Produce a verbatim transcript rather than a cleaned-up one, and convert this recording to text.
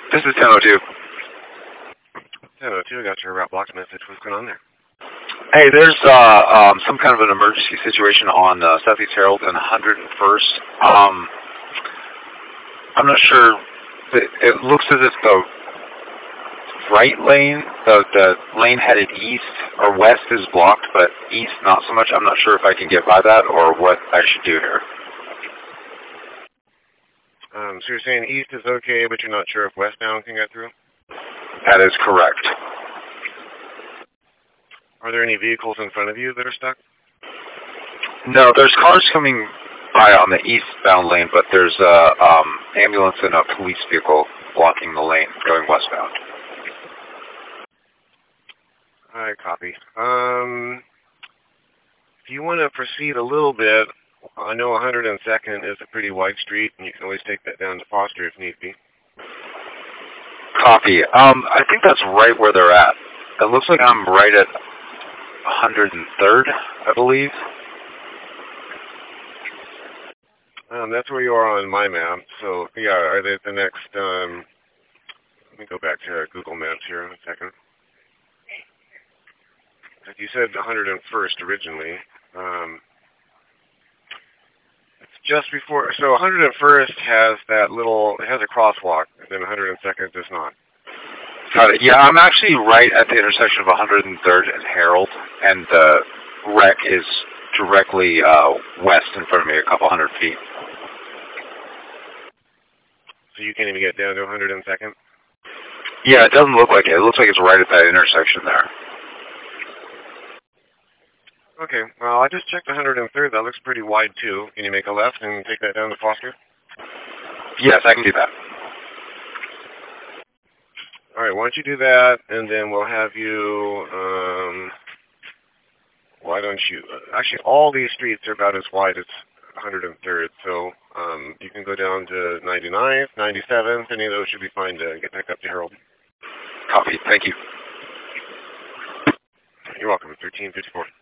This is ten oh two. ten oh two, got your route blocked message. What's going on there? Hey, there's uh, um, some kind of an emergency situation on uh, Southeast Herald and one hundred first. Um, I'm not sure. It, it looks as if the right lane, the, the lane headed east or west is blocked, but east not so much. I'm not sure if I can get by that or what I should do here. Um, so you're saying east is okay, but you're not sure if westbound can get through? That is correct. Are there any vehicles in front of you that are stuck? No, there's cars coming by on the eastbound lane, but there's a um, ambulance and a police vehicle blocking the lane going westbound. All right, copy. Um, if you want to proceed a little bit, I know one hundred second is a pretty wide street, and you can always take that down to Foster if need be. Copy. Um, I think that's right where they're at. It looks like I'm right at one hundred third, I believe. Um, that's where you are on my map. So, yeah, are they at the next, um, let me go back to Google Maps here in a second. Like you said one hundred first originally. Um, it's just before, so one hundred first has that little, it has a crosswalk, and then one hundred second does not. Got it. Yeah, I'm actually right at the intersection of one hundred third and Herald, and the wreck is directly uh, west in front of me, a couple hundred feet. So you can't even get down to one hundred second? Yeah, it doesn't look like it. It looks like it's right at that intersection there. Okay, well, I just checked one hundred third. That looks pretty wide, too. Can you make a left and take that down to Foster? Yes, I can do that. All right, why don't you do that, and then we'll have you, um, why don't you, actually, all these streets are about as wide as one hundred third, so um, you can go down to ninety-ninth, ninety-seventh, any of those should be fine to get back up to Herald. Copy. Thank you. You're welcome. thirteen fifty-four.